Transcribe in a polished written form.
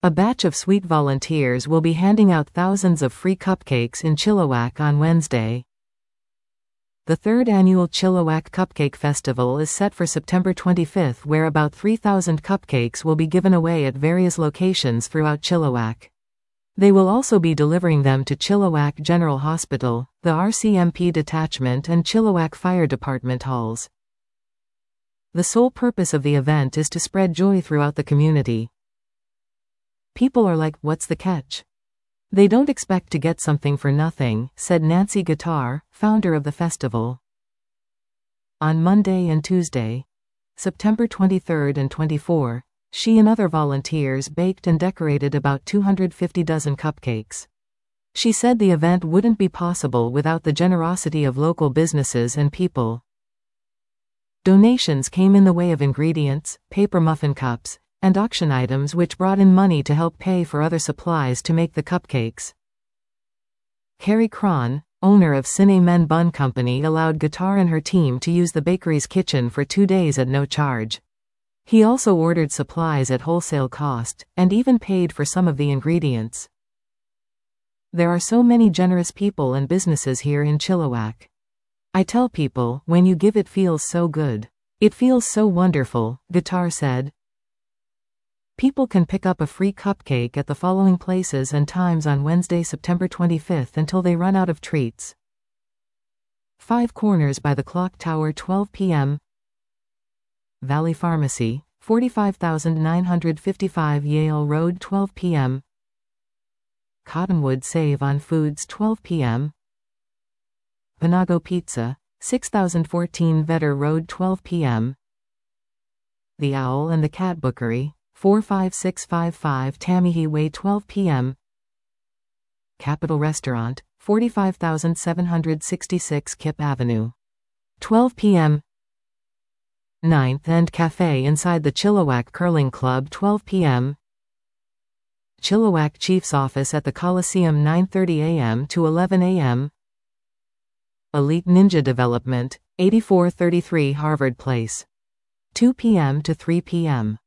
A batch of sweet volunteers will be handing out thousands of free cupcakes in Chilliwack on Wednesday. The third annual Chilliwack Cupcake Festival is set for September 25, where about 3,000 cupcakes will be given away at various locations throughout Chilliwack. They will also be delivering them to Chilliwack General Hospital, the RCMP detachment and Chilliwack Fire Department halls. The sole purpose of the event is to spread joy throughout the community. People are like, what's the catch? They don't expect to get something for nothing, said Nancy Guitar, founder of the festival. On Monday and Tuesday, September 23 and 24, she and other volunteers baked and decorated about 250 dozen cupcakes. She said the event wouldn't be possible without the generosity of local businesses and people. Donations came in the way of ingredients, paper muffin cups, and auction items which brought in money to help pay for other supplies to make the cupcakes. Carrie Cron, owner of Cine Men Bun Company, allowed Guitar and her team to use the bakery's kitchen for 2 days at no charge. He also ordered supplies at wholesale cost, and even paid for some of the ingredients. There are so many generous people and businesses here in Chilliwack. I tell people, when you give it feels so good. It feels so wonderful, Guitar said. People can pick up a free cupcake at the following places and times on Wednesday, September 25 until they run out of treats. 5 Corners by the Clock Tower 12 p.m. Valley Pharmacy, 45,955 Yale Road 12 p.m. Cottonwood Save on Foods 12 p.m. Panago Pizza, 6014 Vetter Road 12 p.m. The Owl and the Cat Bookery, 45655 Tamihi Way 12 p.m. Capital Restaurant, 45,766 Kip Avenue, 12 p.m. Ninth End Cafe inside the Chilliwack Curling Club 12 p.m. Chilliwack Chief's Office at the Coliseum 9:30 a.m. to 11 a.m. Elite Ninja Development, 8433 Harvard Place, 2 p.m. to 3 p.m.